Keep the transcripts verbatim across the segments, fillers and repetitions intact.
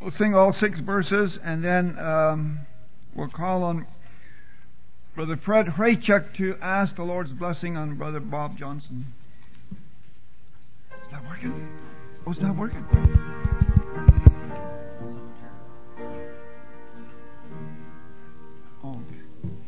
We'll sing all six verses, and then um, we'll call on Brother Fred Hraychuk to ask the Lord's blessing on Brother Bob Johnson. Is that working? Oh, it's not working. Oh, okay.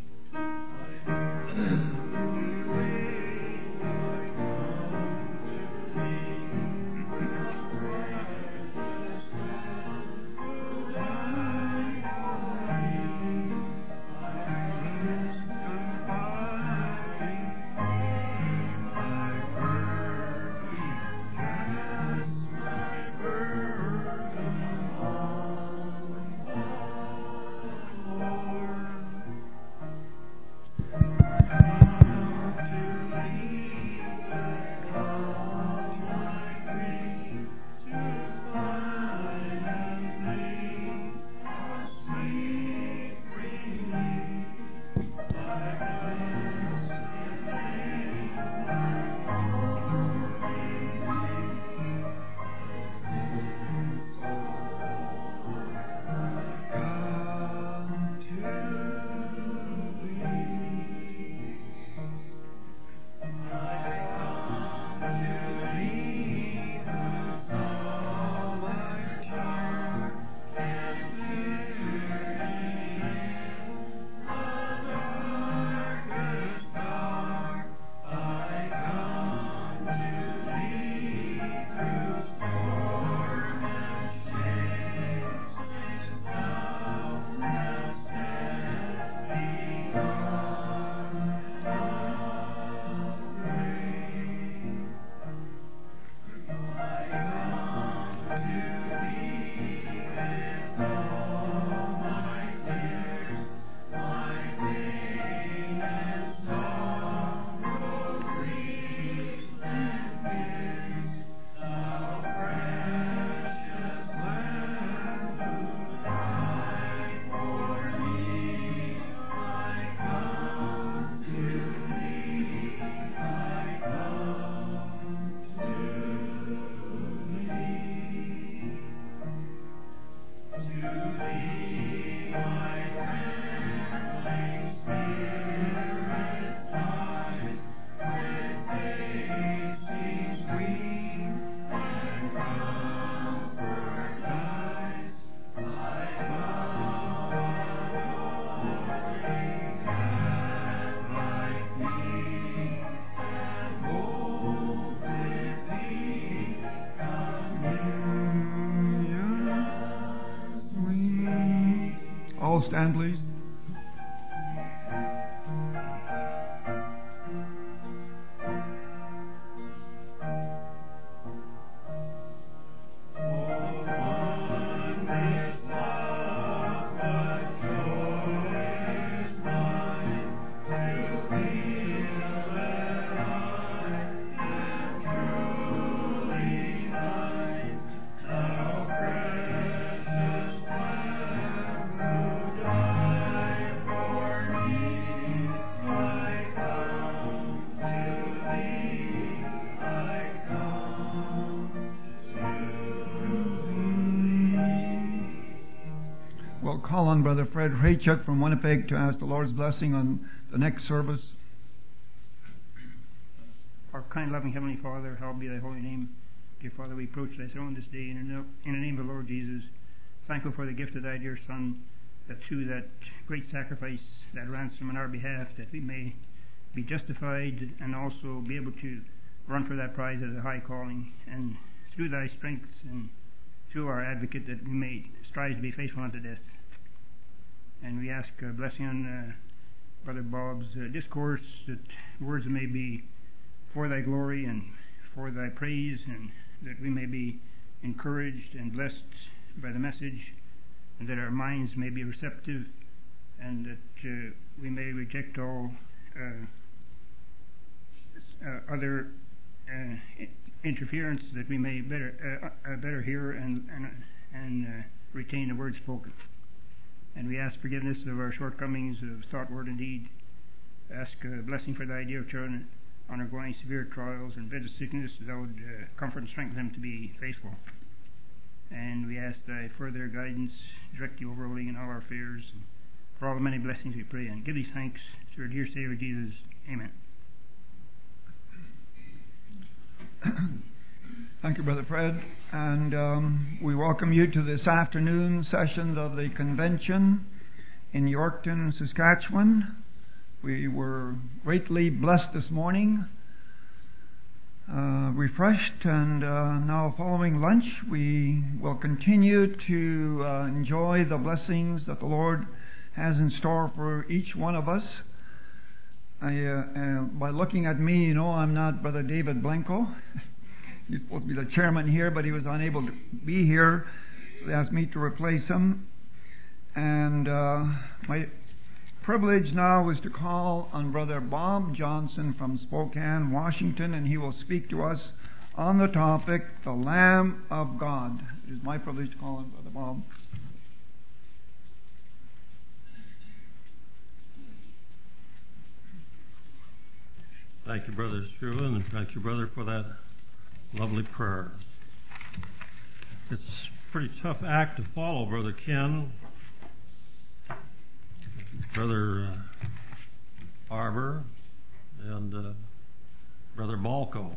Stand, please. Call on Brother Fred Hraychuk from Winnipeg to ask the Lord's blessing on the next service. Our kind, loving Heavenly Father, hallowed be thy holy name. Dear Father, we approach thy throne this day in the name of the Lord Jesus, thankful for the gift of thy dear Son, that through that great sacrifice, that ransom on our behalf, that we may be justified and also be able to run for that prize as a high calling, and through thy strength and through our advocate, that we may strive to be faithful unto death. And we ask a blessing on uh, Brother Bob's uh, discourse, that words may be for thy glory and for thy praise, and that we may be encouraged and blessed by the message, and that our minds may be receptive, and that uh, we may reject all uh, uh, other uh, interference, that we may better uh, uh, better hear and and, and uh, retain the word spoken. And we ask forgiveness of our shortcomings of thought, word, and deed. Ask a blessing for thy dear children undergoing severe trials and bed of sickness, that thou would uh, comfort and strengthen them to be faithful. And we ask thy further guidance, direct you overruling in all our affairs. For all the many blessings we pray, and give these thanks to our dear Savior Jesus. Amen. Thank you, Brother Fred. And um, we welcome you to this afternoon session of the convention in Yorkton, Saskatchewan. We were greatly blessed this morning, uh, refreshed, and uh, now following lunch, we will continue to uh, enjoy the blessings that the Lord has in store for each one of us. I, uh, uh, by looking at me, you know I'm not Brother David Blanco. He's supposed to be the chairman here, but he was unable to be here. So they asked me to replace him. And uh, my privilege now is to call on Brother Bob Johnson from Spokane, Washington, and he will speak to us on the topic, the Lamb of God. It is my privilege to call on Brother Bob. Thank you, Brother Struan, and thank you, Brother, for that lovely prayer. It's a pretty tough act to follow, Brother Ken, Brother uh, Arbor, and uh, Brother Balco.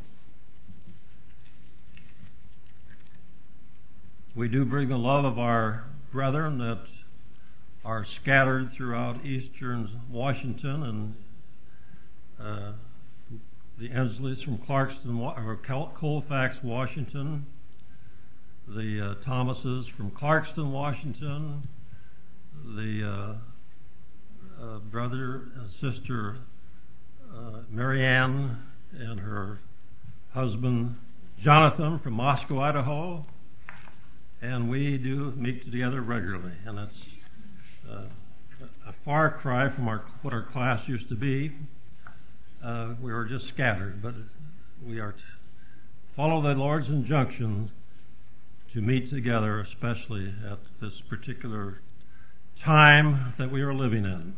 We do bring the love of our brethren that are scattered throughout eastern Washington and uh, the Ensleys from Clarkston, or Colfax, Washington, the uh, Thomases from Clarkston, Washington, the uh, uh, brother and sister uh, Marianne and her husband Jonathan from Moscow, Idaho, and we do meet together regularly, and that's uh, a far cry from our what our class used to be. Uh, we were just scattered, but we are to follow the Lord's injunction to meet together, especially at this particular time that we are living in.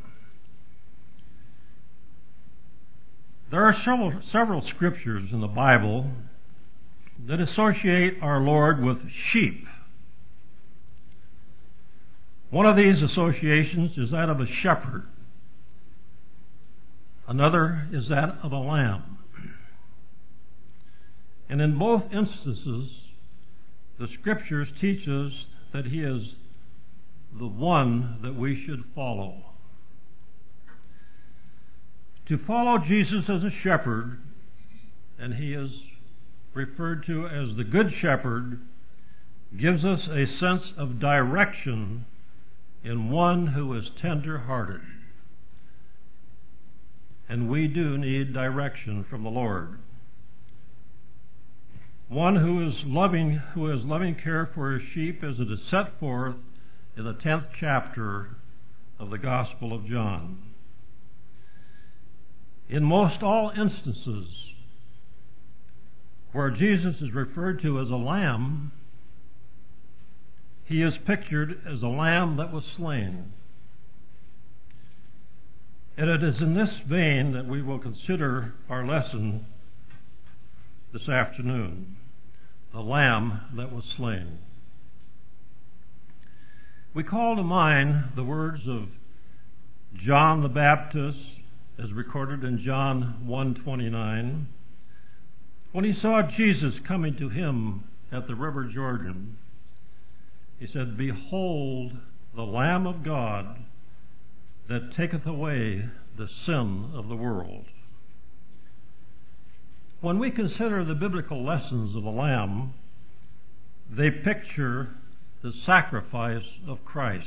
There are several, several scriptures in the Bible that associate our Lord with sheep. One of these associations is that of a shepherd. Another is that of a lamb. And in both instances, the Scriptures teach us that He is the one that we should follow. To follow Jesus as a shepherd, and He is referred to as the Good Shepherd, gives us a sense of direction in one who is tender-hearted. And we do need direction from the Lord. One who is loving, who has loving care for his sheep, as it is set forth in the tenth chapter of the Gospel of John. In most all instances where Jesus is referred to as a lamb, He is pictured as a lamb that was slain. And it is in this vein that we will consider our lesson this afternoon, the Lamb that was slain. We call to mind the words of John the Baptist, as recorded in John one twenty-nine, when he saw Jesus coming to him at the river Jordan. He said, "Behold the Lamb of God, that taketh away the sin of the world." When we consider the biblical lessons of the Lamb, they picture the sacrifice of Christ.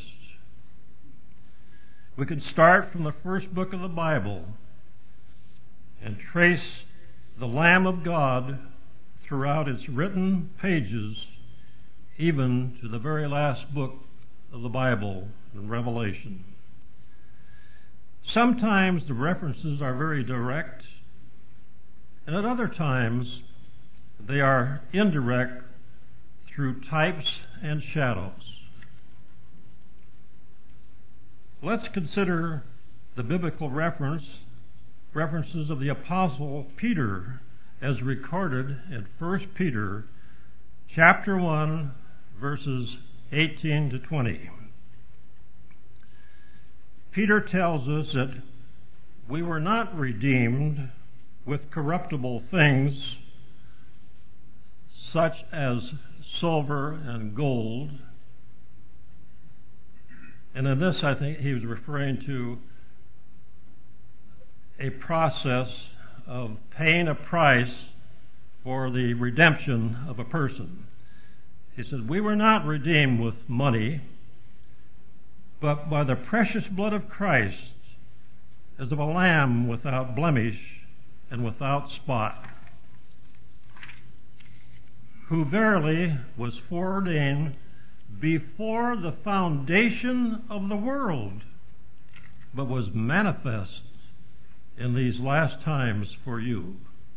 We can start from the first book of the Bible and trace the Lamb of God throughout its written pages, even to the very last book of the Bible, in Revelation. Sometimes the references are very direct, and at other times they are indirect through types and shadows. Let's consider the biblical reference references of the Apostle Peter as recorded in First Peter chapter one, verses eighteen to twenty. Peter tells us that we were not redeemed with corruptible things such as silver and gold. And in this, I think he was referring to a process of paying a price for the redemption of a person. He said, we were not redeemed with money, but by the precious blood of Christ, as of a lamb without blemish and without spot, who verily was foreordained before the foundation of the world, but was manifest in these last times for you.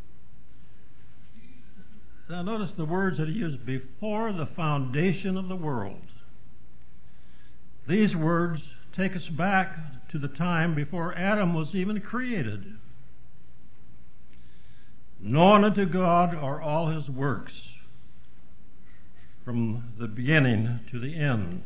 Now notice the words that he used, before the foundation of the world. These words take us back to the time before Adam was even created. Known unto God are all his works, from the beginning to the end.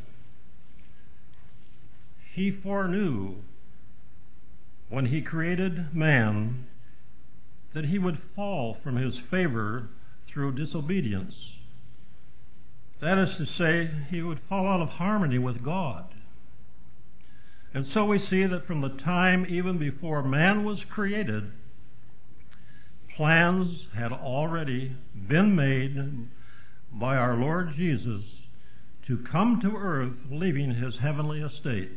He foreknew when he created man that he would fall from his favor through disobedience. That is to say, he would fall out of harmony with God. And so we see that from the time even before man was created, plans had already been made by our Lord Jesus to come to earth, leaving his heavenly estate.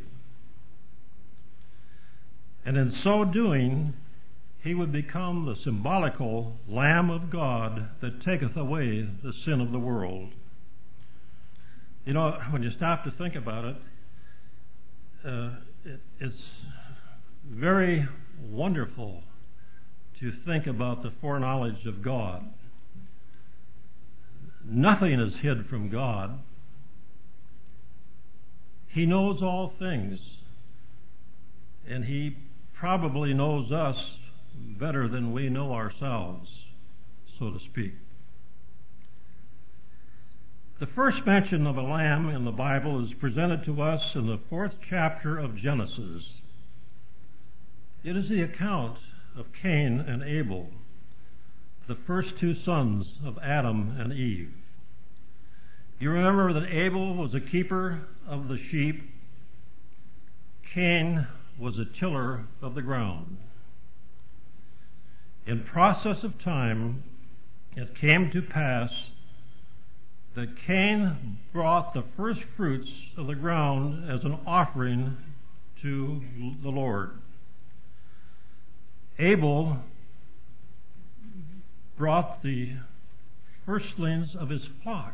And in so doing, he would become the symbolical Lamb of God that taketh away the sin of the world. You know, when you stop to think about it, uh, it it's very wonderful to think about the foreknowledge of God. Nothing is hid from God. He knows all things, and he probably knows us better than we know ourselves, so to speak. The first mention of a lamb in the Bible is presented to us in the fourth chapter of Genesis. It is the account of Cain and Abel, the first two sons of Adam and Eve. You remember that Abel was a keeper of the sheep. Cain was a tiller of the ground. In process of time, it came to pass that Cain brought the first fruits of the ground as an offering to the Lord. Abel brought the firstlings of his flock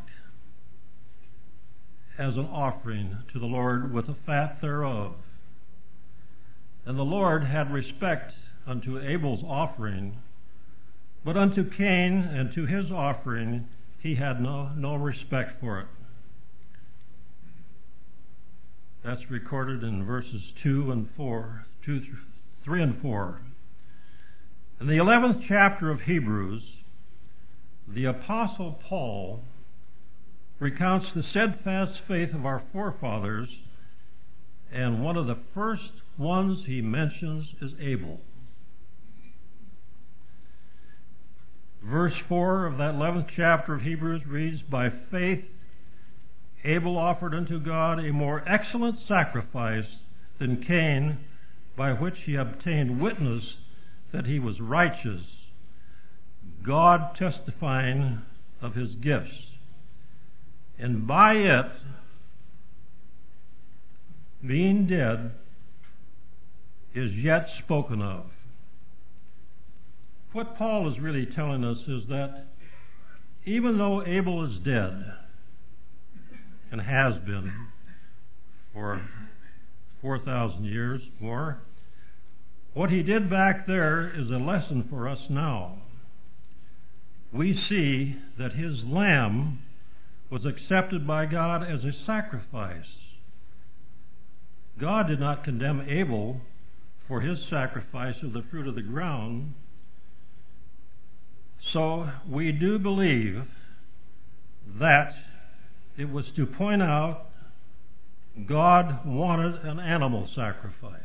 as an offering to the Lord with the fat thereof. And the Lord had respect unto Abel's offering, but unto Cain and to his offering he had no, no respect for it. That's recorded in verses two and four, two, three and four. In the eleventh chapter of Hebrews, the Apostle Paul recounts the steadfast faith of our forefathers, and one of the first ones he mentions is Abel. Verse four of that eleventh chapter of Hebrews reads, by faith Abel offered unto God a more excellent sacrifice than Cain, by which he obtained witness that he was righteous, God testifying of his gifts. And by it, being dead, is yet spoken of. What Paul is really telling us is that even though Abel is dead, and has been for four thousand years more, what he did back there is a lesson for us now. We see that his lamb was accepted by God as a sacrifice. God did not condemn Abel for his sacrifice of the fruit of the ground. So we do believe that it was to point out God wanted an animal sacrifice.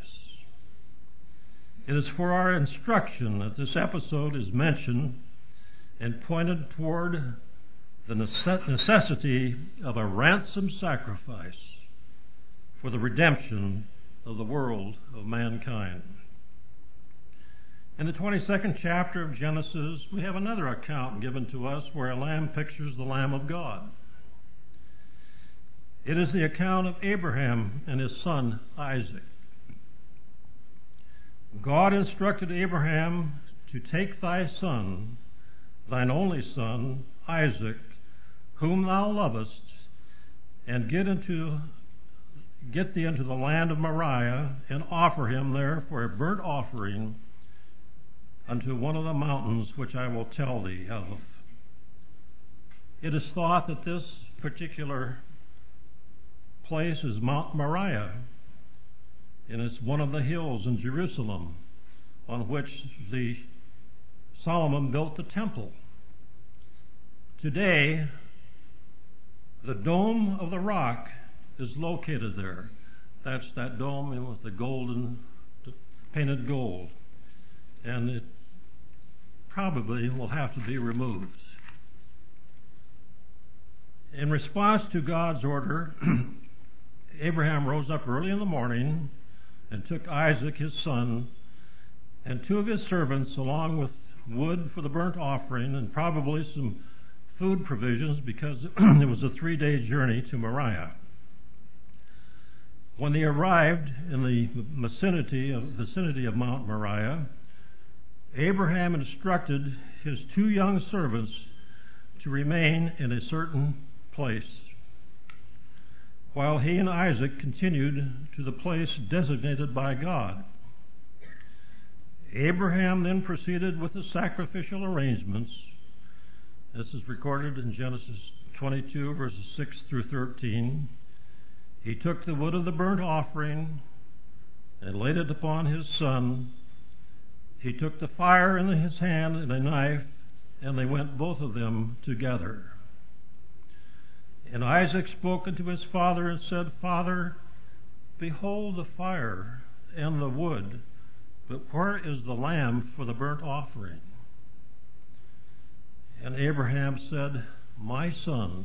It is for our instruction that this episode is mentioned and pointed toward the necessity of a ransom sacrifice for the redemption of the world of mankind. In the twenty-second chapter of Genesis, we have another account given to us where a lamb pictures the Lamb of God. It is the account of Abraham and his son Isaac. God instructed Abraham to take thy son, thine only son, Isaac, whom thou lovest, and get into get thee into the land of Moriah, and offer him there for a burnt offering unto one of the mountains which I will tell thee of. It is thought that this particular place is Mount Moriah, and it's one of the hills in Jerusalem on which the Solomon built the temple. Today, the Dome of the Rock is located there. That's that dome with the golden, painted gold. And it probably will have to be removed. In response to God's order, Abraham rose up early in the morning and took Isaac his son and two of his servants along with wood for the burnt offering and probably some food provisions because it was a three-day journey to Moriah. When they arrived in the vicinity of, vicinity of Mount Moriah, Abraham instructed his two young servants to remain in a certain place, while he and Isaac continued to the place designated by God. Abraham then proceeded with the sacrificial arrangements. This is recorded in Genesis twenty-two, verses six through thirteen. He took the wood of the burnt offering and laid it upon his son. He took the fire in his hand and a knife, and they went both of them together. And Isaac spoke unto his father and said, Father, behold the fire and the wood, but where is the lamb for the burnt offering? And Abraham said, My son,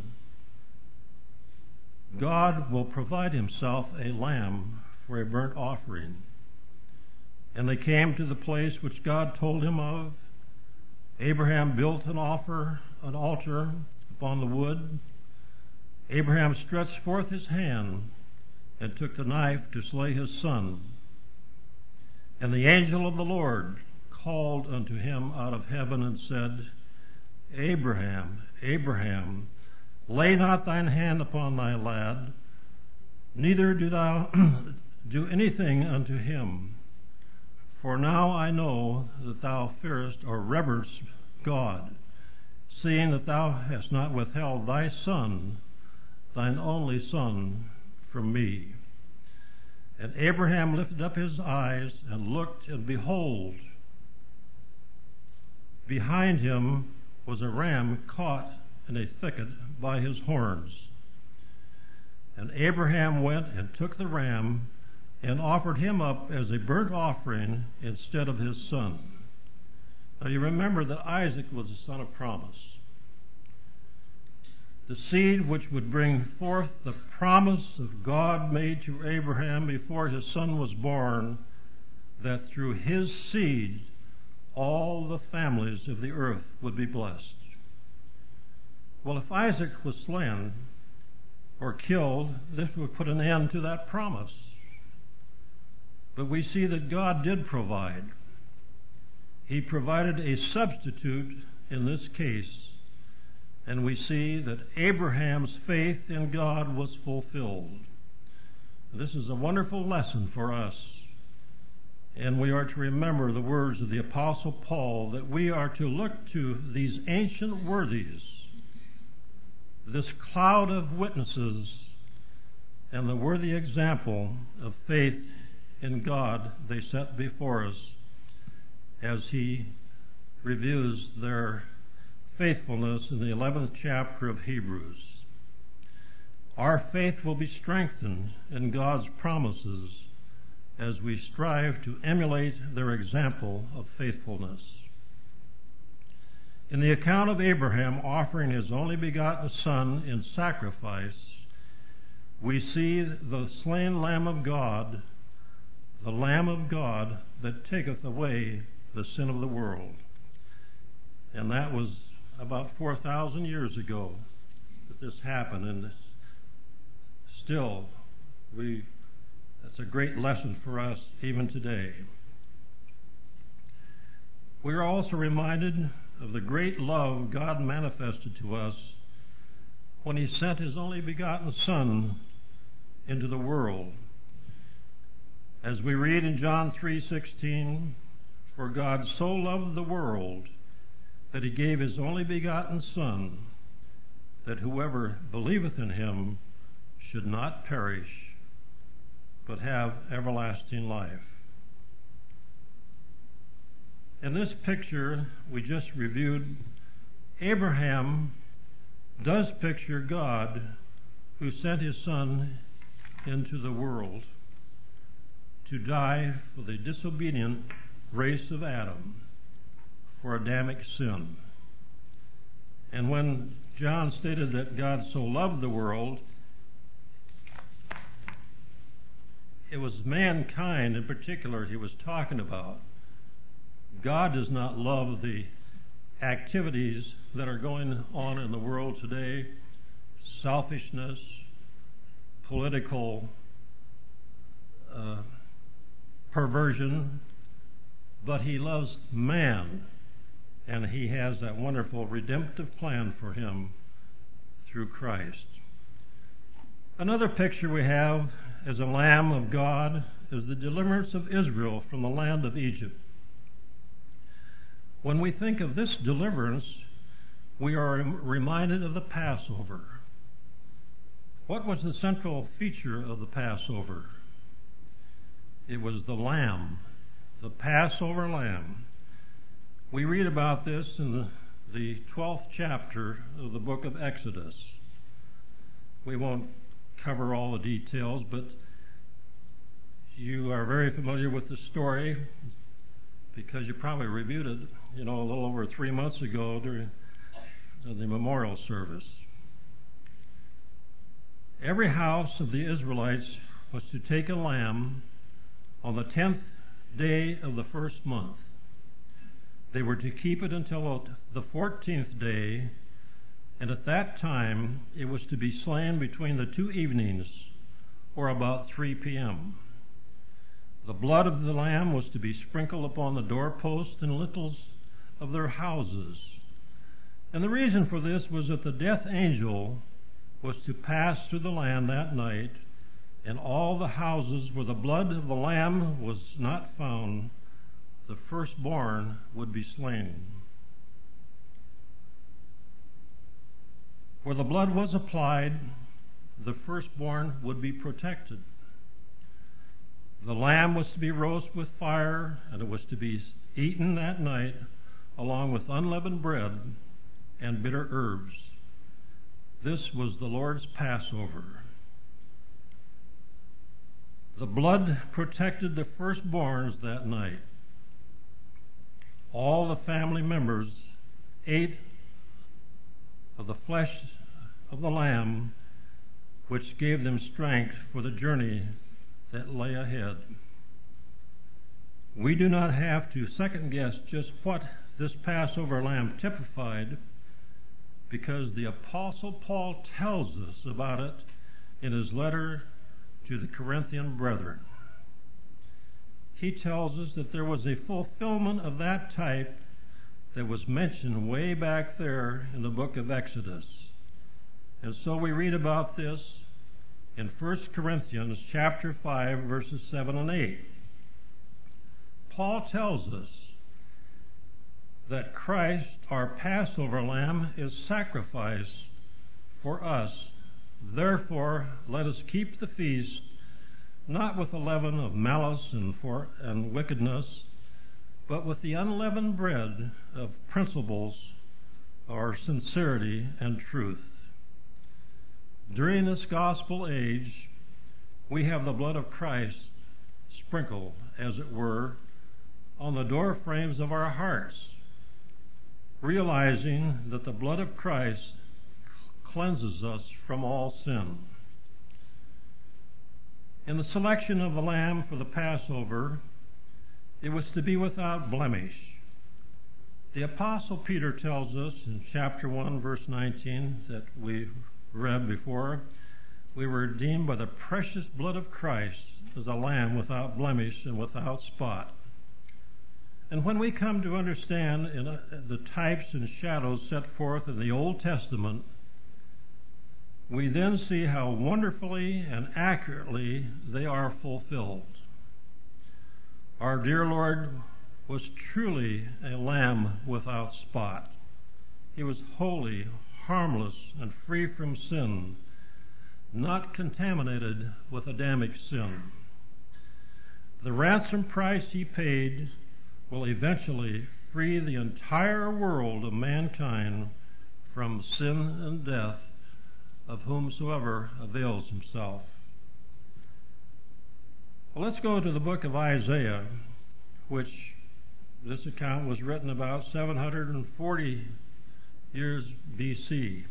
God will provide himself a lamb for a burnt offering. And they came to the place which God told him of. Abraham built an offer, an altar upon the wood. Abraham stretched forth his hand and took the knife to slay his son. And the angel of the Lord called unto him out of heaven and said, Abraham, Abraham, lay not thine hand upon thy lad, neither do thou do anything unto him. For now I know that thou fearest or reverence God, seeing that thou hast not withheld thy son, thine only son, from me. And Abraham lifted up his eyes and looked, and behold, behind him was a ram caught in a thicket by his horns. And Abraham went and took the ram and offered him up as a burnt offering instead of his son. Now you remember that Isaac was the son of promise, the seed which would bring forth the promise of God made to Abraham before his son was born, that through his seed all the families of the earth would be blessed. Well, if Isaac was slain or killed, this would put an end to that promise. But we see that God did provide. He provided a substitute in this case, and we see that Abraham's faith in God was fulfilled. This is a wonderful lesson for us, and we are to remember the words of the Apostle Paul that we are to look to these ancient worthies, this cloud of witnesses, and the worthy example of faith in God they set before us as he reviews their faithfulness in the eleventh chapter of Hebrews. our faith will be strengthened in God's promises as we strive to emulate their example of faithfulness. In the account of Abraham offering his only begotten son in sacrifice, we see the slain Lamb of God, the Lamb of God that taketh away the sin of the world. And that was about four thousand years ago that this happened, and still, we that's a great lesson for us even today. We are also reminded of the great love God manifested to us when he sent his only begotten Son into the world. As we read in John three sixteen, for God so loved the world that he gave his only begotten Son, that whoever believeth in him should not perish, but have everlasting life. In this picture we just reviewed, Abraham does picture God who sent his Son into the world to die for the disobedient race of Adam, for Adamic sin. And when John stated that God so loved the world, it was mankind in particular he was talking about. God does not love the activities that are going on in the world today, selfishness, political uh, perversion, but he loves man, and he has that wonderful redemptive plan for him through Christ. Another picture we have as a Lamb of God is the deliverance of Israel from the land of Egypt. When we think of this deliverance, we are reminded of the Passover. What was the central feature of the Passover? It was the lamb, the Passover lamb. We read about this in the, the twelfth chapter of the book of Exodus. We won't cover all the details, but you are very familiar with the story because you probably reviewed it, you know, a little over three months ago during the memorial service. Every house of the Israelites was to take a lamb on the tenth day of the first month. They were to keep it until the fourteenth day, and at that time it was to be slain between the two evenings, or about three p.m. The blood of the lamb was to be sprinkled upon the doorposts and lintels of their houses. And the reason for this was that the death angel was to pass through the land that night, and all the houses where the blood of the lamb was not found, the firstborn would be slain. Where the blood was applied, the firstborn would be protected. The lamb was to be roasted with fire, and it was to be eaten that night along with unleavened bread and bitter herbs. This was the Lord's Passover. The blood protected the firstborns that night. All the family members ate of the flesh of the lamb, which gave them strength for the journey that lay ahead. We do not have to second guess just what this Passover lamb typified, because the Apostle Paul tells us about it in his letter to the Corinthian brethren. He tells us that there was a fulfillment of that type that was mentioned way back there in the book of Exodus. And so we read about this in First Corinthians chapter five, verses seven and eight. Paul tells us that Christ, our Passover lamb, is sacrificed for us. Therefore, let us keep the feast, not with the leaven of malice and, for, and wickedness, but with the unleavened bread of principles, or sincerity and truth. During this gospel age, we have the blood of Christ sprinkled, as it were, on the door frames of our hearts, realizing that the blood of Christ cleanses us from all sin. In the selection of the lamb for the Passover, it was to be without blemish. The Apostle Peter tells us in chapter one, verse nineteen, that we read before, we were redeemed by the precious blood of Christ as a lamb without blemish and without spot. And when we come to understand in a, the types and shadows set forth in the Old Testament, we then see how wonderfully and accurately they are fulfilled. Our dear Lord was truly a lamb without spot. He was holy, harmless, and free from sin, not contaminated with Adamic sin. The ransom price he paid will eventually free the entire world of mankind from sin and death, of whomsoever avails himself. Well, let's go to the book of Isaiah, which this account was written about seven hundred forty years B C.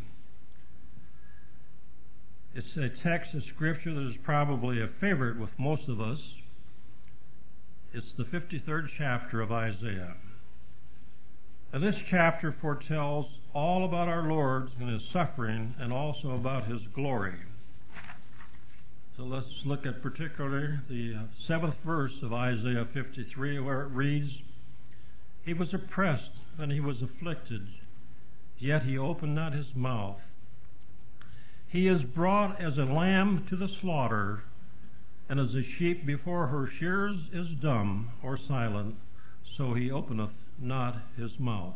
It's a text of Scripture that is probably a favorite with most of us. It's the fifty-third chapter of Isaiah. And this chapter foretells all about our Lord and His suffering and also about His glory. So let's look at particularly the seventh verse of Isaiah fifty-three, where it reads, "He was oppressed and He was afflicted, yet He opened not His mouth. He is brought as a lamb to the slaughter, and as a sheep before her shearers is dumb or silent, so He openeth not His mouth."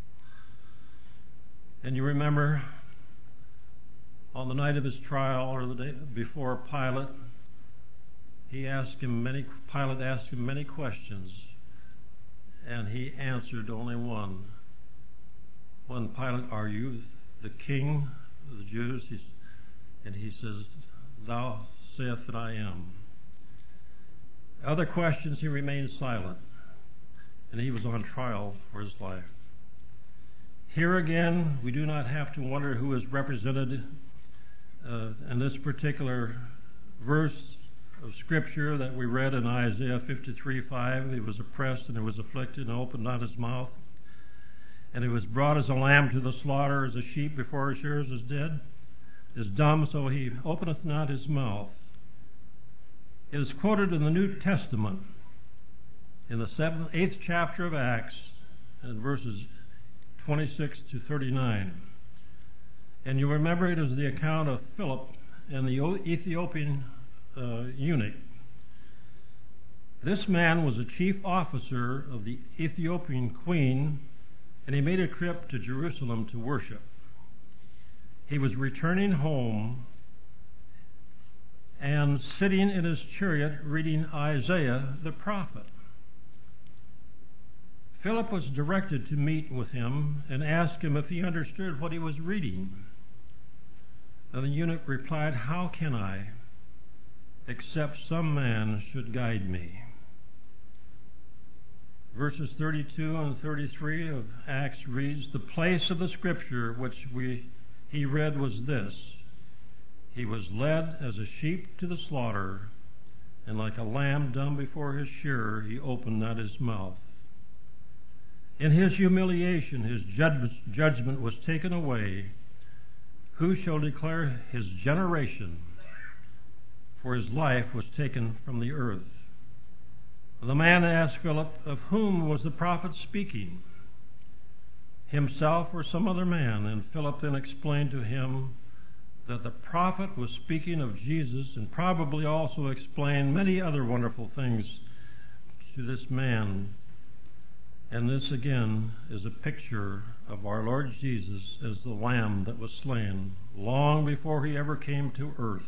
And you remember on the night of His trial, or the day before Pilate, he asked him many. Pilate asked him many questions, and He answered only one. When Pilate, "Are you the king of the Jews?" He's, and he says, "Thou sayest that I am." Other questions he remained silent, and he was on trial for his life. Here again, we do not have to wonder who is represented uh, in this particular verse of Scripture that we read in Isaiah fifty-three five. He was oppressed and He was afflicted and opened not His mouth. And He was brought as a lamb to the slaughter, as a sheep before her shearers is dead, is dumb, so He openeth not His mouth. It is quoted in the New Testament in the seventh, eighth chapter of Acts, and verses twenty-six to thirty-nine. And you remember it is the account of Philip and the Ethiopian uh, eunuch. This man was a chief officer of the Ethiopian queen, and he made a trip to Jerusalem to worship. He was returning home and sitting in his chariot reading Isaiah the prophet. Philip was directed to meet with him and ask him if he understood what he was reading. And the eunuch replied, "How can I, except some man should guide me?" Verses thirty-two and thirty-three of Acts reads, "The place of the Scripture which we he read was this: He was led as a sheep to the slaughter, and like a lamb dumb before his shearer, He opened not His mouth. In His humiliation His judgment was taken away. Who shall declare His generation? For His life was taken from the earth." The man asked Philip, of whom was the prophet speaking, himself or some other man? And Philip then explained to him that the prophet was speaking of Jesus, and probably also explained many other wonderful things to this man. And this again is a picture of our Lord Jesus as the Lamb that was slain long before He ever came to earth.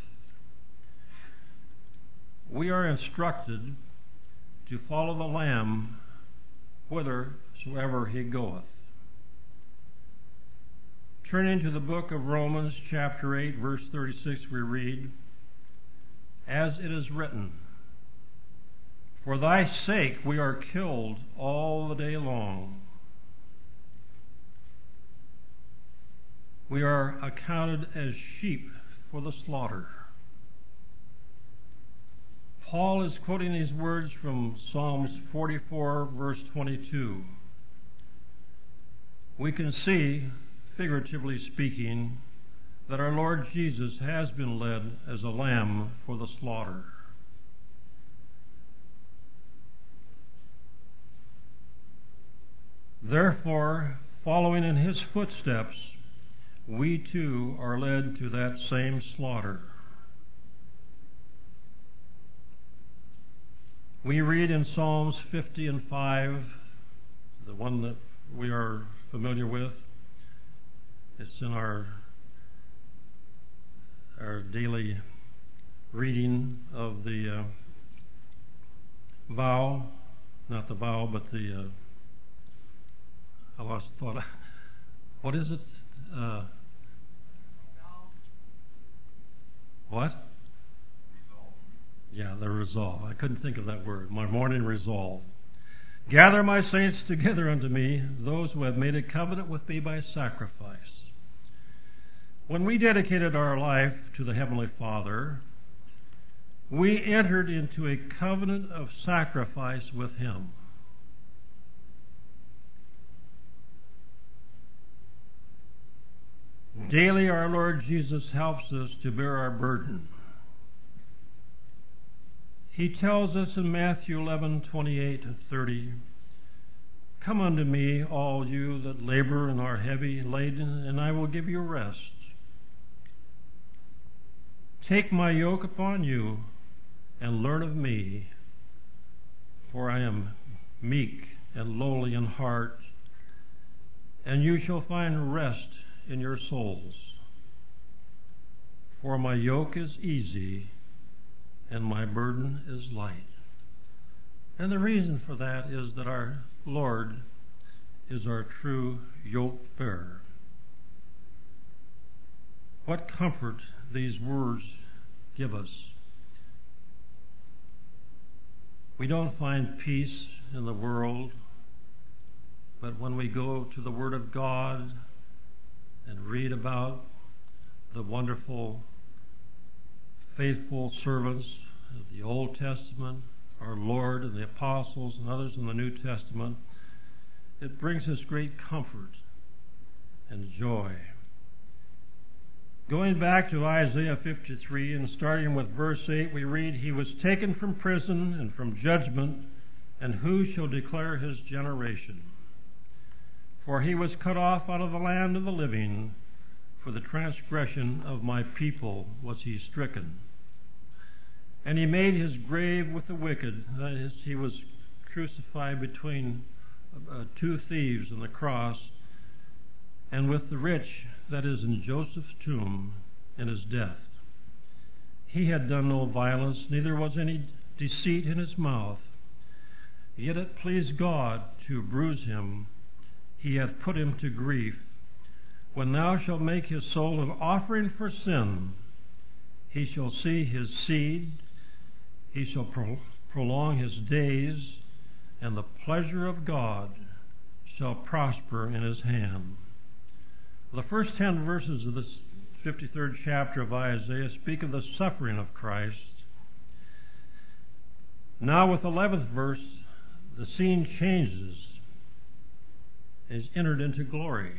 We are instructed to follow the Lamb whithersoever He goeth. Turning to the book of Romans, chapter eight, verse thirty-six, we read, "As it is written, for thy sake we are killed all the day long. We are accounted as sheep for the slaughter." Paul is quoting these words from Psalms forty-four, verse twenty-two. We can see, figuratively speaking, that our Lord Jesus has been led as a lamb for the slaughter. Therefore, following in his footsteps, we too are led to that same slaughter. We read in Psalms fifty and five, the one that we are familiar with. It's in our our daily reading of the uh, vow, not the vow, but the, uh, I lost thought. What is it? Uh, what? Resolve. Yeah, the resolve. I couldn't think of that word. My morning resolve. "Gather my saints together unto me, those who have made a covenant with me by sacrifice." When we dedicated our life to the Heavenly Father, we entered into a covenant of sacrifice with Him. Daily our Lord Jesus helps us to bear our burden. He tells us in Matthew eleven, twenty-eight to thirty, "Come unto me, all you that labor and are heavy laden, and I will give you rest. Take my yoke upon you, and learn of me, for I am meek and lowly in heart, and you shall find rest in your souls. For my yoke is easy, and my burden is light." And the reason for that is that our Lord is our true yoke bearer. What comfort these words give us. We don't find peace in the world, but when we go to the Word of God and read about the wonderful, faithful servants of the Old Testament, our Lord and the apostles and others in the New Testament, it brings us great comfort and joy. Going back to Isaiah fifty-three and starting with verse eight, we read, "He was taken from prison and from judgment, and who shall declare his generation? For he was cut off out of the land of the living, for the transgression of my people was he stricken. And he made his grave with the wicked," that is, he was crucified between uh, two thieves on the cross, "and with the rich, that is, in Joseph's tomb, in his death. He had done no violence, neither was any deceit in his mouth. Yet it pleased God to bruise him. He hath put him to grief. When thou shalt make his soul an offering for sin, he shall see his seed, he shall pro- prolong his days, and the pleasure of God shall prosper in his hand." The first ten verses of this fifty-third chapter of Isaiah speak of the suffering of Christ. Now with the eleventh verse, the scene changes, is entered into glory.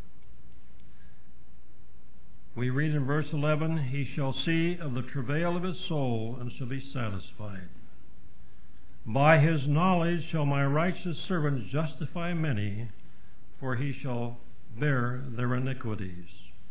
We read in verse eleven, "He shall see of the travail of his soul, and shall be satisfied. By his knowledge shall my righteous servant justify many, for he shall bear their iniquities."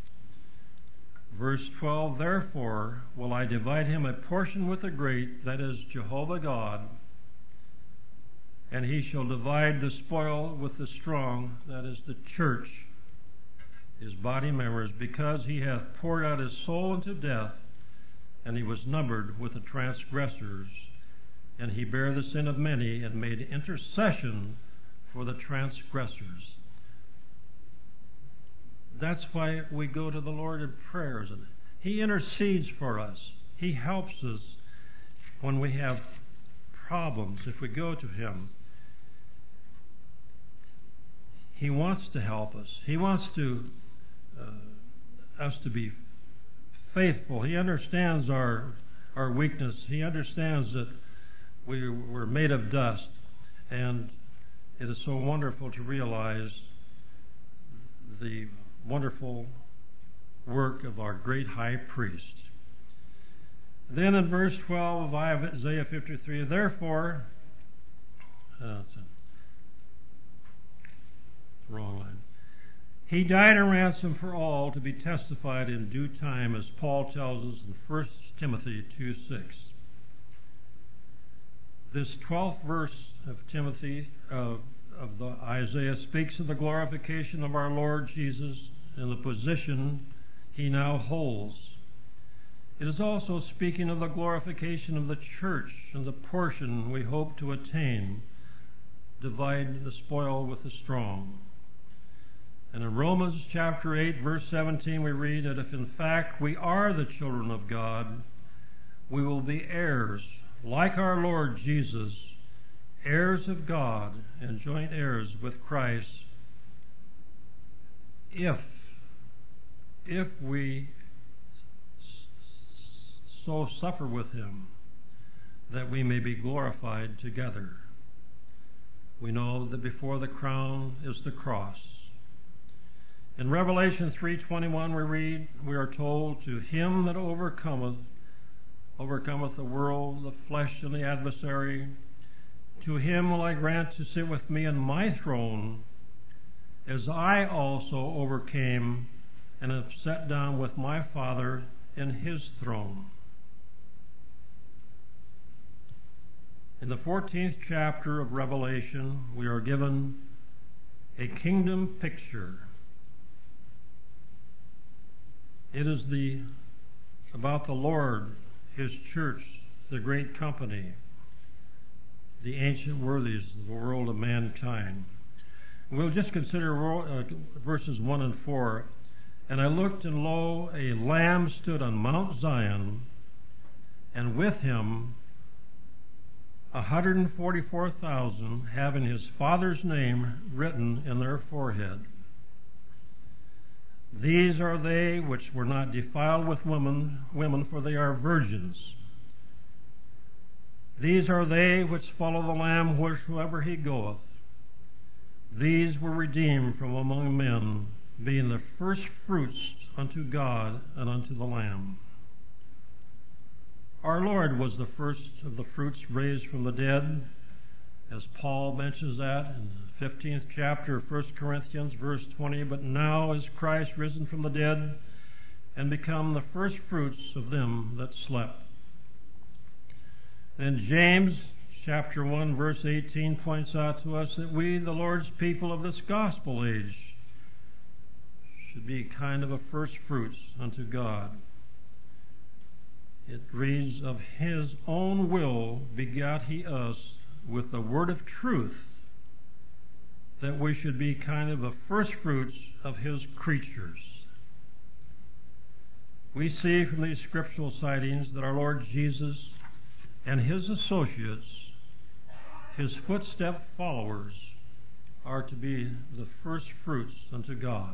Verse twelve, "Therefore will I divide him a portion with the great, that is, Jehovah God, and he shall divide the spoil with the strong, that is, the church, his body members, because he hath poured out his soul unto death, and he was numbered with the transgressors, and he bare the sin of many, and made intercession for the transgressors." That's why we go to the Lord in prayers. And He intercedes for us. He helps us when we have problems. If we go to Him, He wants to help us. He wants to uh, us to be faithful. He understands our our weakness. He understands that we were made of dust, and it is so wonderful to realize the wonderful work of our great high priest. Then in verse twelve of Isaiah fifty-three, therefore, uh, it's a wrong line. He died a ransom for all to be testified in due time, as Paul tells us in First Timothy two six. This twelfth verse of Timothy, uh, of the Isaiah, speaks of the glorification of our Lord Jesus and the position He now holds. It is also speaking of the glorification of the church and the portion we hope to attain, divide the spoil with the strong. And in Romans chapter eight, verse seventeen, we read that if in fact we are the children of God, we will be heirs, like our Lord Jesus, heirs of God and joint heirs with Christ, if, if we so suffer with Him that we may be glorified together. We know that before the crown is the cross. In Revelation three twenty-one we read, we are told, to him that overcometh, overcometh the world, the flesh, and the adversary, to him will I grant to sit with me on my throne, as I also overcame and have sat down with my Father in His throne. In the fourteenth chapter of Revelation, we are given a kingdom picture. It is the about the Lord, His church, the great company, the ancient worthies of the world of mankind. We'll just consider uh, verses one and four. And I looked, and lo, a Lamb stood on Mount Zion, and with Him a hundred and forty-four thousand, having His Father's name written in their forehead. These are they which were not defiled with women, women, for they are virgins. These are they which follow the Lamb wheresoever He goeth. These were redeemed from among men, being the first fruits unto God and unto the Lamb. Our Lord was the first of the fruits raised from the dead, as Paul mentions that in the fifteenth chapter of First Corinthians, verse twenty. But now is Christ risen from the dead and become the first fruits of them that slept. And James chapter one, verse eighteen points out to us that we, the Lord's people of this gospel age, should be kind of a first fruits unto God. It reads, of His own will begot He us with the word of truth, that we should be kind of the first fruits of His creatures. We see from these scriptural sightings that our Lord Jesus and His associates, His footstep followers, are to be the first fruits unto God.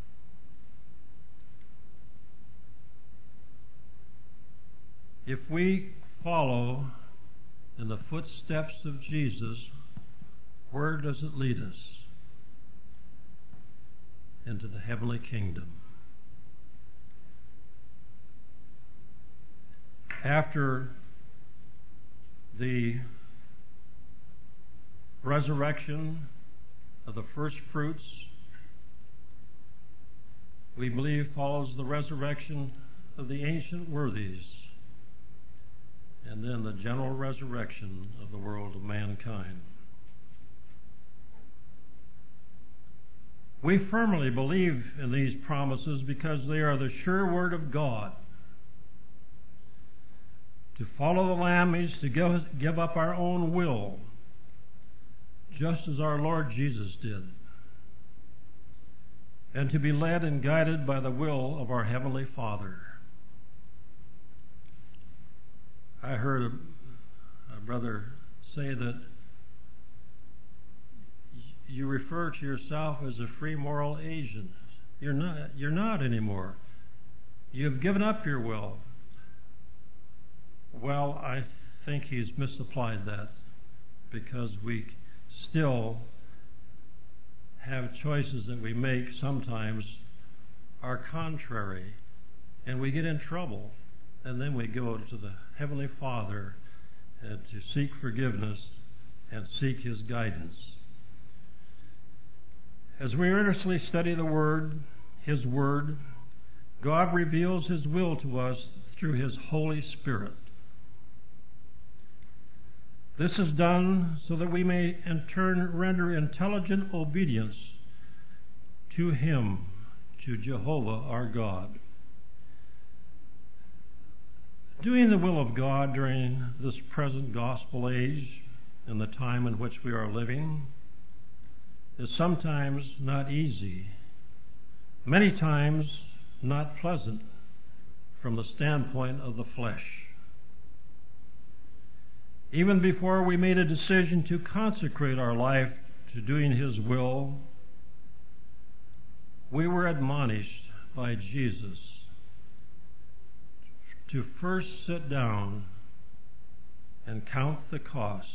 If we follow in the footsteps of Jesus, where does it lead us? Into the heavenly kingdom. After the resurrection of the first fruits, we believe follows the resurrection of the ancient worthies, and then the general resurrection of the world of mankind. We firmly believe in these promises because they are the sure word of God. To follow the Lamb is to give, give up our own will, just as our Lord Jesus did. and to be led and guided by the will of our Heavenly Father. I heard a, a brother say that you refer to yourself as a free moral agent. You're not, you're not anymore. You've given up your will. Well, I think he's misapplied that, because we still have choices that we make sometimes are contrary, and we get in trouble, and then we go to the Heavenly Father and to seek forgiveness and seek His guidance. As we earnestly study the Word, His Word, God reveals His will to us through His Holy Spirit. This is done so that we may in turn render intelligent obedience to Him, to Jehovah our God. Doing the will of God during this present gospel age and the time in which we are living is sometimes not easy, many times not pleasant from the standpoint of the flesh. Even before we made a decision to consecrate our life to doing His will, we were admonished by Jesus to first sit down and count the cost.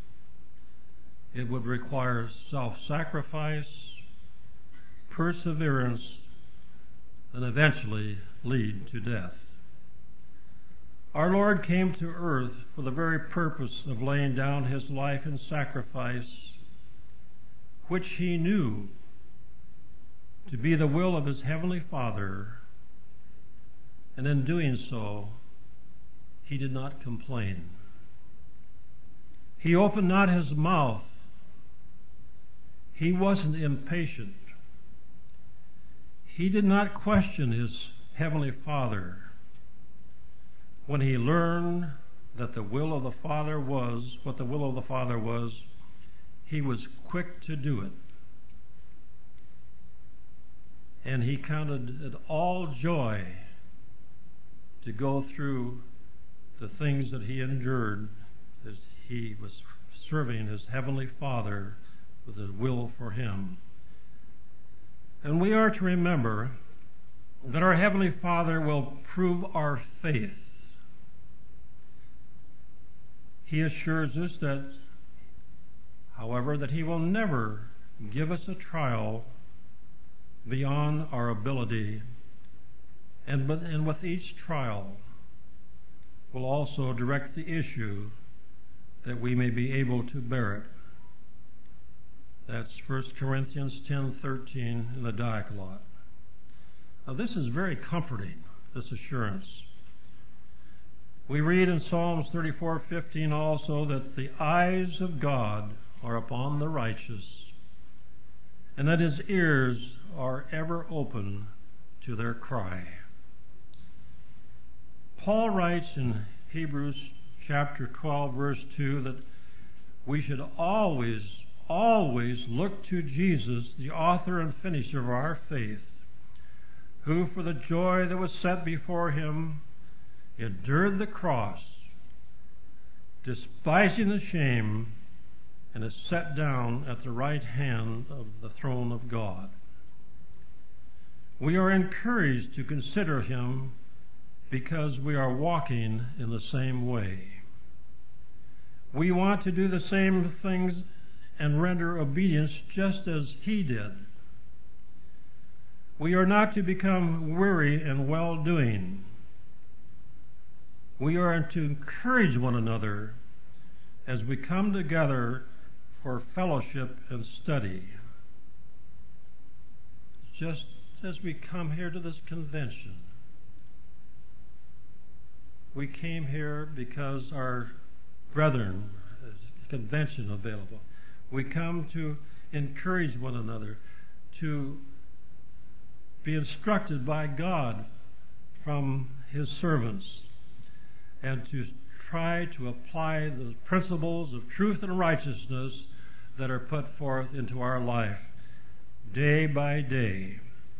It would require self-sacrifice, perseverance, and eventually lead to death. Our Lord came to earth for the very purpose of laying down His life in sacrifice, which He knew to be the will of His Heavenly Father, and in doing so, He did not complain. He opened not His mouth. He wasn't impatient. He did not question His Heavenly Father. When He learned that the will of the Father was what the will of the Father was, He was quick to do it. And He counted it all joy to go through the things that He endured as He was serving His Heavenly Father with His will for Him. And we are to remember that our Heavenly Father will prove our faith. He assures us that, however, that He will never give us a trial beyond our ability, and, and with each trial will also direct the issue that we may be able to bear it. That's First Corinthians ten thirteen in the Diacolot. Now this is very comforting, this assurance. We read in Psalms thirty-four fifteen also that the eyes of God are upon the righteous, and that His ears are ever open to their cry. Paul writes in Hebrews chapter twelve, verse two, that we should always, always look to Jesus, the author and finisher of our faith, who for the joy that was set before Him endured the cross, despising the shame, and is set down at the right hand of the throne of God. We are encouraged to consider Him because we are walking in the same way. We want to do the same things and render obedience just as He did. We are not to become weary in well-doing. We are to encourage one another as we come together for fellowship and study. Just as we come here to this convention, we came here because our brethren, is convention available. We come to encourage one another, to be instructed by God from His servants, and to try to apply the principles of truth and righteousness that are put forth into our life day by day.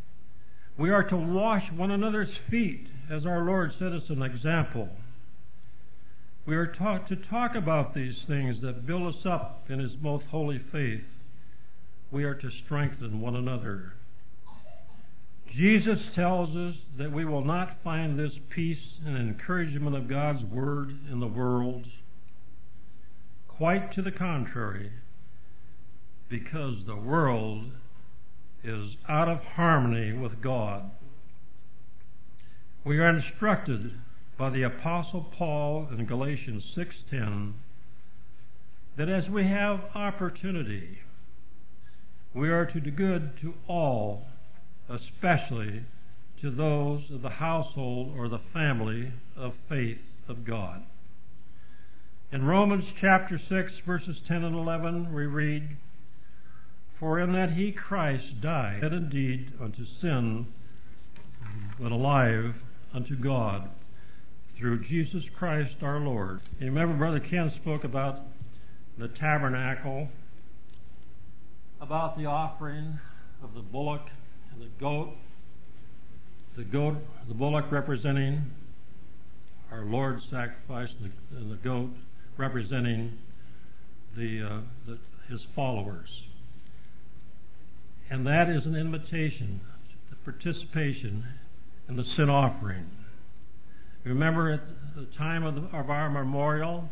We are to wash one another's feet, as our Lord set us an example. We are taught to talk about these things that build us up in His most holy faith. We are to strengthen one another. Jesus tells us that we will not find this peace and encouragement of God's Word in the world. Quite to the contrary, because the world is out of harmony with God. We are instructed by the Apostle Paul in Galatians six ten that as we have opportunity, we are to do good to all, especially to those of the household or the family of faith of God. In Romans chapter six, verses ten and eleven, we read, "For in that He, Christ, died, dead indeed unto sin, but alive unto God, through Jesus Christ our Lord." You remember Brother Ken spoke about the tabernacle, about the offering of the bullock and the goat. The goat, the bullock representing our Lord's sacrifice, and the, and the goat representing the, uh, the His followers. And that is an invitation to participation in the sin offering. Remember at the time of, the, of our memorial,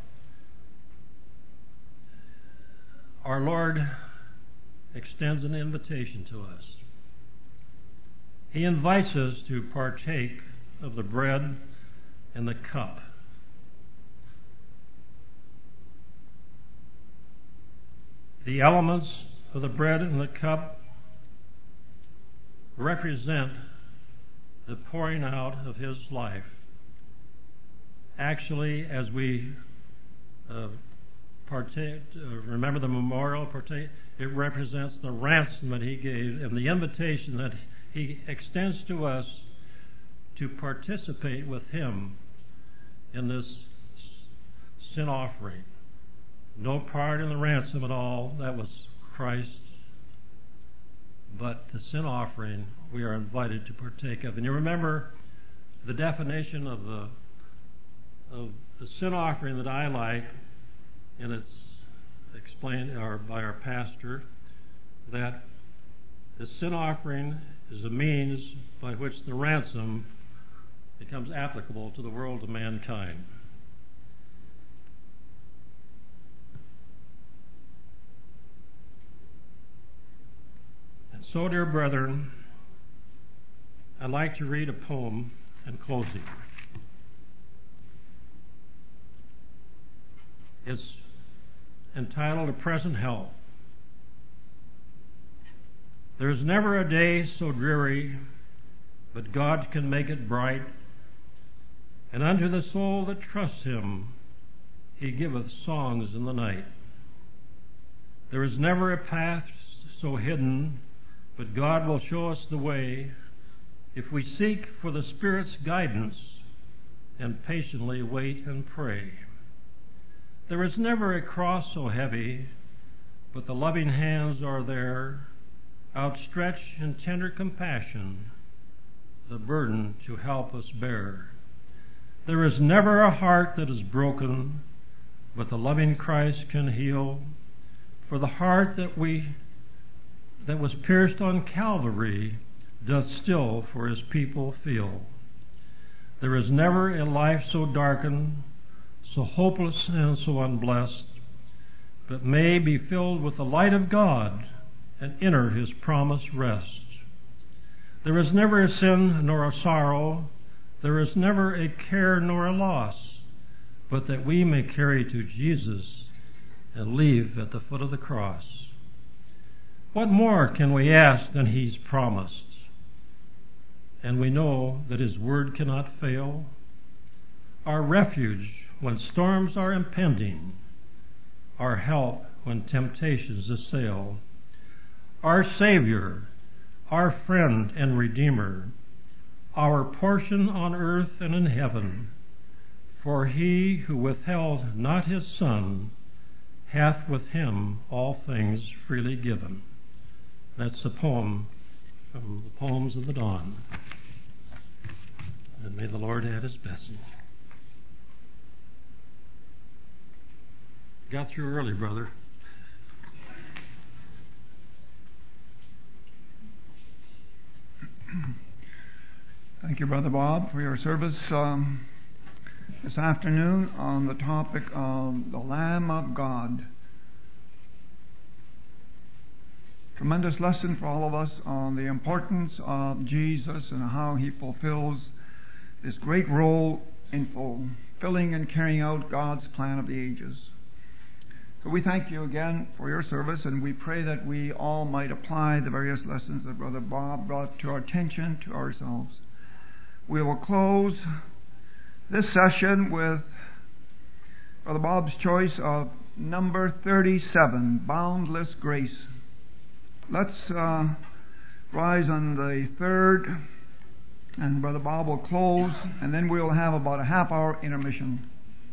our Lord extends an invitation to us. He invites us to partake of the bread and the cup. The elements of the bread and the cup represent the pouring out of His life. Actually, as we uh, partake, uh, remember the memorial, partake, it represents the ransom that He gave and the invitation that He extends to us to participate with Him in this sin offering. No part in the ransom at all, that was Christ. But the sin offering we are invited to partake of. And you remember the definition of the of the sin offering that I like, and it's explained our, by our pastor, that the sin offering is a means by which the ransom becomes applicable to the world of mankind. And so, dear brethren, I'd like to read a poem in closing. It's entitled "A Present Help." There's never a day so dreary, but God can make it bright. And unto the soul that trusts Him, He giveth songs in the night. There is never a path so hidden, but God will show us the way, if we seek for the Spirit's guidance and patiently wait and pray. There is never a cross so heavy, but the loving hands are there, outstretched in tender compassion, the burden to help us bear. There is never a heart that is broken, but the loving Christ can heal. For the heart that we that was pierced on Calvary doth still for His people feel. There is never a life so darkened, so hopeless and so unblessed, but may be filled with the light of God and enter His promised rest. There is never a sin nor a sorrow, there is never a care nor a loss, but that we may carry to Jesus and leave at the foot of the cross. What more can we ask than He's promised? And we know that His word cannot fail. Our refuge when storms are impending, our help when temptations assail, our Savior, our friend and Redeemer, our portion on earth and in heaven. For He who withheld not His Son hath with Him all things freely given. That's the poem from the Poems of the Dawn. And may the Lord add his blessing. Got through early, brother. Thank you, Brother Bob, for your service um, this afternoon on the topic of the Lamb of God. Tremendous lesson for all of us on the importance of Jesus and how he fulfills this great role in fulfilling and carrying out God's plan of the ages. So we thank you again for your service, and we pray that we all might apply the various lessons that Brother Bob brought to our attention to ourselves. We will close this session with Brother Bob's choice of number thirty-seven, Boundless Grace. Let's uh, rise on the third, and Brother Bob will close, and then we'll have about a half hour intermission.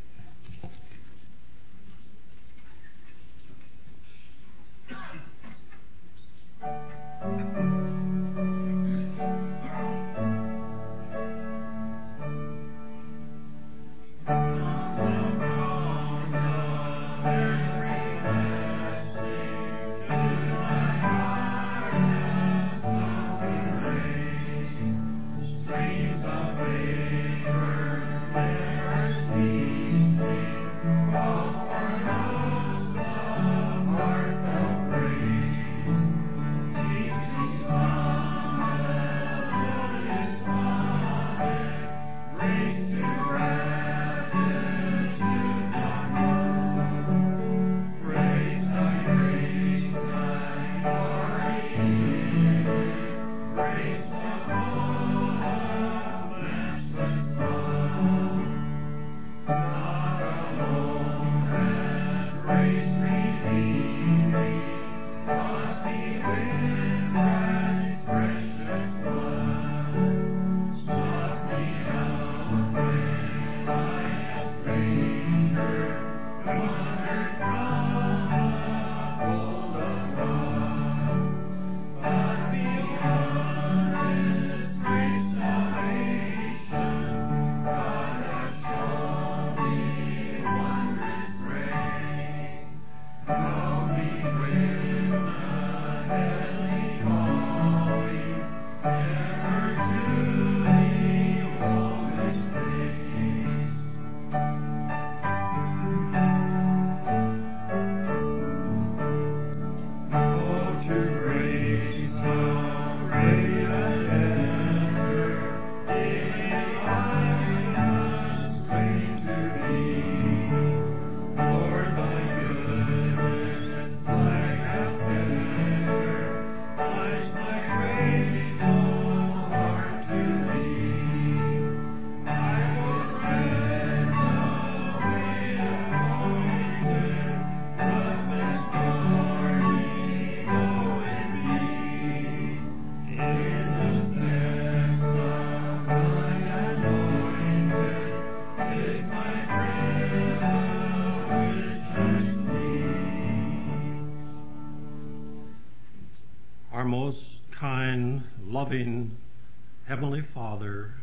Loving Heavenly Father,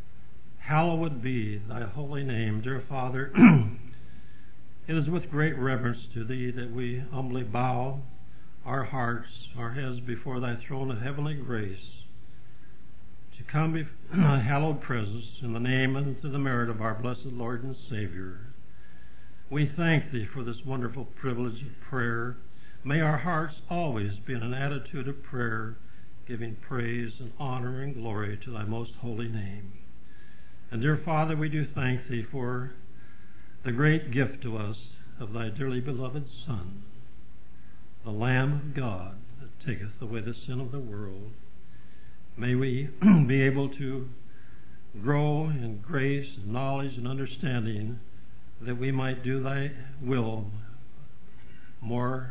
hallowed be thy holy name. Dear Father, it is with great reverence to thee that we humbly bow our hearts, our heads before thy throne of heavenly grace, to come before thy hallowed presence in the name and through the merit of our blessed Lord and Savior. We thank thee for this wonderful privilege of prayer. May our hearts always be in an attitude of prayer, giving praise and honor and glory to thy most holy name. And dear Father, we do thank thee for the great gift to us of thy dearly beloved Son, the Lamb of God that taketh away the sin of the world. May we be able to grow in grace and knowledge and understanding, that we might do thy will more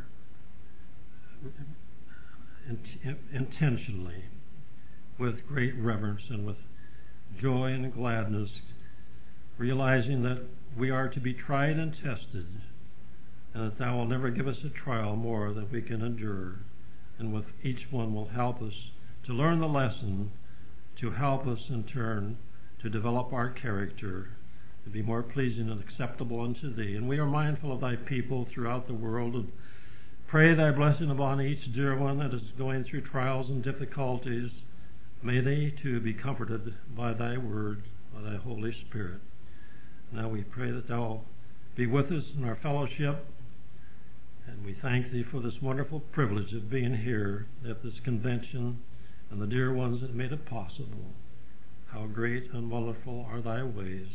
intentionally, with great reverence and with joy and gladness, realizing that we are to be tried and tested, and that thou will never give us a trial more than we can endure, and with each one will help us to learn the lesson, to help us in turn to develop our character, to be more pleasing and acceptable unto Thee. And we are mindful of Thy people throughout the world, and pray Thy blessing upon each dear one that is going through trials and difficulties. May they too be comforted by Thy word, by Thy Holy Spirit. Now we pray that Thou be with us in our fellowship, and we thank Thee for this wonderful privilege of being here at this convention and the dear ones that made it possible. How great and wonderful are Thy ways.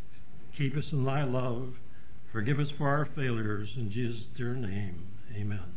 Keep us in Thy love. Forgive us for our failures. In Jesus' dear name, amen.